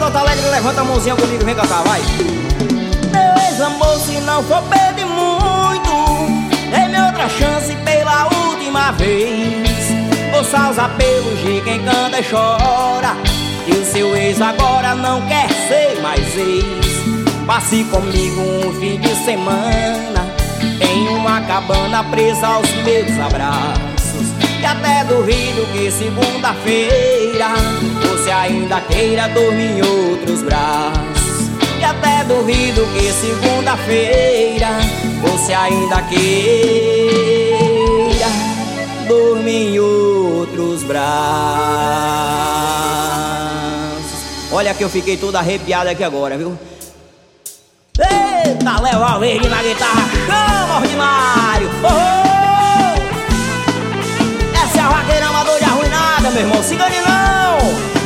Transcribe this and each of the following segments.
do Alto Alegre, levanta a mãozinha comigo e vem cantar, vai. Meu ex-amor, se não for pedir muito, dê-me outra chance pela última vez. Ouça os apelos de quem canta e chora, que o seu ex agora não quer ser mais ex. Passe comigo um fim de semana em uma cabana presa aos meus abraços. E até duvido que segunda-feira você ainda queira dormir em outros braços. E até duvido que segunda-feira você ainda queira dormir em outros braços. Olha que eu fiquei todo arrepiado aqui agora, viu? Eita, Léo Alverde na guitarra, chama ordinário. Oh! Essa é a vaqueira amador de arruinada, meu irmão, se engane não.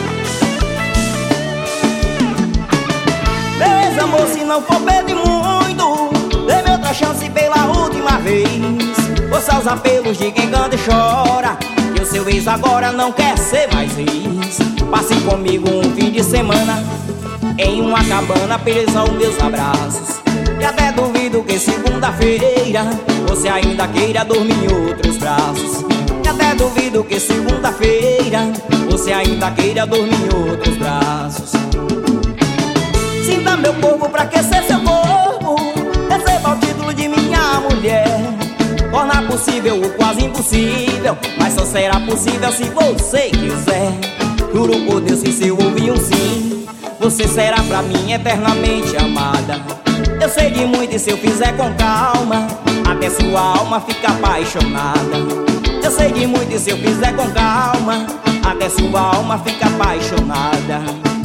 Meu ex-amor, se não for pedir muito, dê-me outra chance pela última vez. Ouça os apelos de quem canta e chora, que o seu ex agora não quer ser mais ex. Passe comigo um fim de semana em uma cabana presa aos meus abraços. E até duvido que segunda-feira você ainda queira dormir em outros braços. E até duvido que segunda-feira você ainda queira dormir em outros braços. Sinta meu corpo pra aquecer seu corpo, receba o título de minha mulher. Torna possível o quase impossível, mas só será possível se você quiser. Juro por Deus que se eu ouvir um sim, você será pra mim eternamente amada. Eu sei de muito e se eu fizer com calma, até sua alma fica apaixonada. Eu sei de muito e se eu fizer com calma, até sua alma fica apaixonada.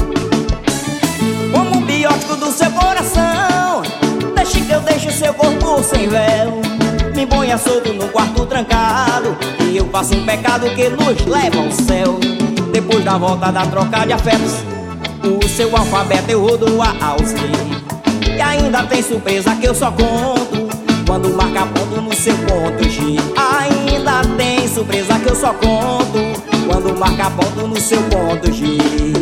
Como um biótico do seu coração, deixe que eu deixe seu corpo sem véu. Me ponha solto num quarto trancado, e eu faço um pecado que nos leva ao céu. Depois da volta da troca de afetos, o seu alfabeto eu vou do A ao Z. E ainda tem surpresa que eu só conto quando marca ponto no seu ponto G. Ainda tem surpresa que eu só conto quando marca ponto no seu ponto G.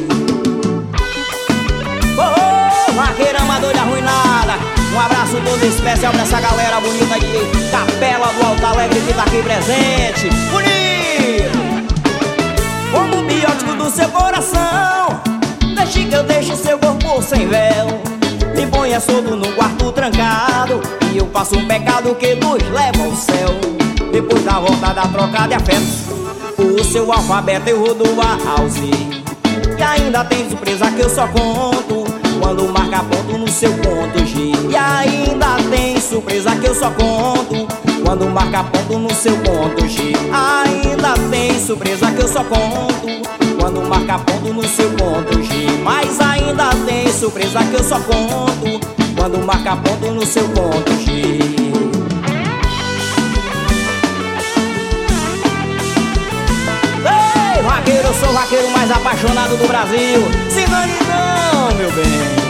Oh, vaqueira amador de arruinada, um abraço todo especial pra essa galera bonita de Capela do Alto Alegre que tá aqui presente. Bonito! Como um biótico do seu coração, deixe que eu deixe seu corpo sem véu. Me ponha solto num quarto trancado, e eu faço um pecado que nos leva ao céu. Depois da volta da troca de afetos, o seu alfabeto eu vou do A ao Z. E ainda tem surpresa que eu só conto quando marca ponto no seu ponto G. E ainda tem surpresa que eu só conto quando marca ponto no seu ponto G. Ainda tem surpresa que eu só conto quando marca ponto no seu ponto G. Mas ainda tem surpresa que eu só conto quando marca ponto no seu ponto G. Ei, vaqueiro, eu sou o vaqueiro mais apaixonado do Brasil. Se engane não, meu bem.